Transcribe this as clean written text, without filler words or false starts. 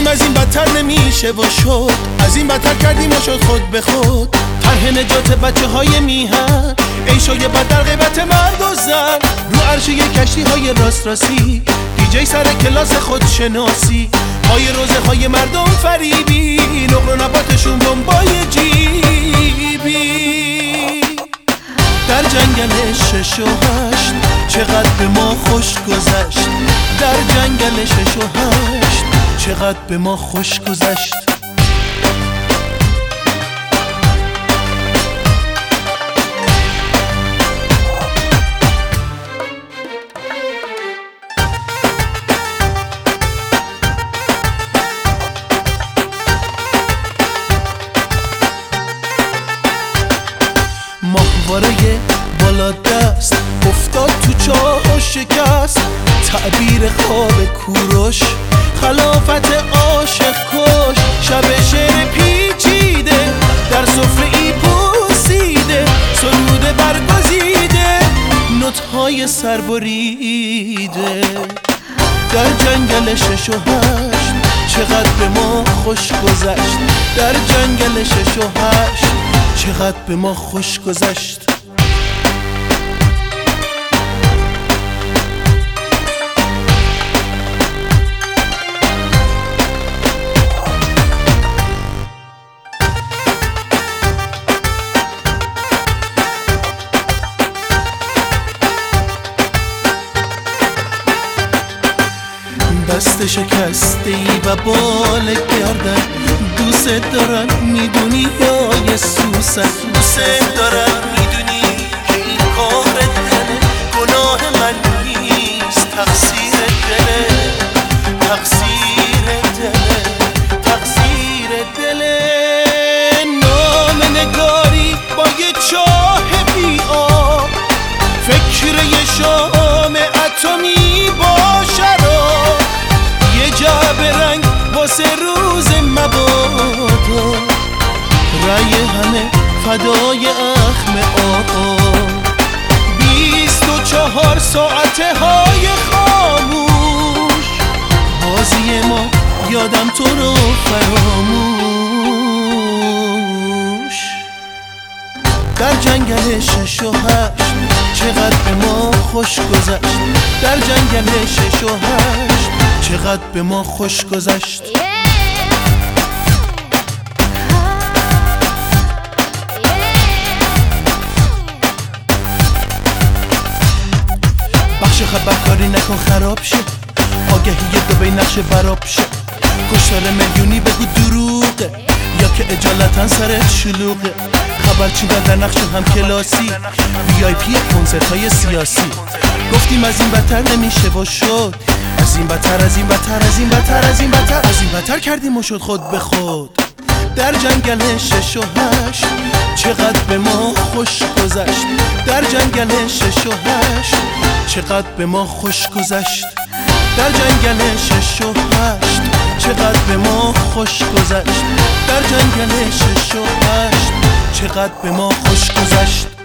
گفتیم از این بدتر نمیشه و شد، از این بدتر کردیم و شد خود به خود. طرح نجات بچه های میهن، عیشای بد در غیبت مرد و زن، رو عرشه کشتی های راست راستی، دیجی سر کلاس خودشناسی، های روزه های مردم فریبی، نقل و نباتشون بمبای جیبی. در جنگل 6 و 8 چقدر به ما خوش گذشت، در جنگل 6 و 8 چقدر به ما خوش گذشت. ماهواره بالا دست افتاد تو چاه و شکست، تعبیر خواب کوروش خلافت عاشق کش. شب شعر پیچیده در سفره ای پوسیده، سرود برگزیده نوت‌های سربریده. در جنگل 6 و 8 چقدر به ما خوش گذشت، در جنگل 6 و 8 چقدر به ما خوش گذشت. دست شکسته ای و بال گردن، دوست دارم میدونی یا یه سوسن، دوست دارم میدونی که این کار دله، گناه من نیست، تقصیر دله، تقصیر دله، تقصیر دله. نام نگاری با یه چاه بی آب، فکر یه شام اتمی با شراب، یه جعبه رنگ واسه روز مبادا، رأی همه فدای اخم آقا. 24 ساعته های خاموش، بازی ما یادم تو رو فراموش. در جنگل 6 و 8 چقدر به ما خوش گذشت، در جنگل 6 و 8 چقدر به ما خوش گذشت. بخش خبرکاری نکن خراب شه، آگهی دبی نقش براب شه، کشتار میلیونی بگو دروغه یا که اجالتا سرت شلوغه. خبر چیدن در نقش هم کلاسی، VIP کنسرت های سیاسی. گفتیم از این بدتر نمیشه و شد، از این بدتر، از این بدتر، از این بدتر، از این بدتر، از این بدتر کردیم و شد خود به خود. در جنگل 6 و 8 چقدر به ما خوش گذشت، در جنگل 6 و 8 چقدر به ما خوش گذشت، در جنگل 6 و 8 چقدر به ما خوش گذشت، در جنگل 6 و 8 چقدر به ما خوش گذشت.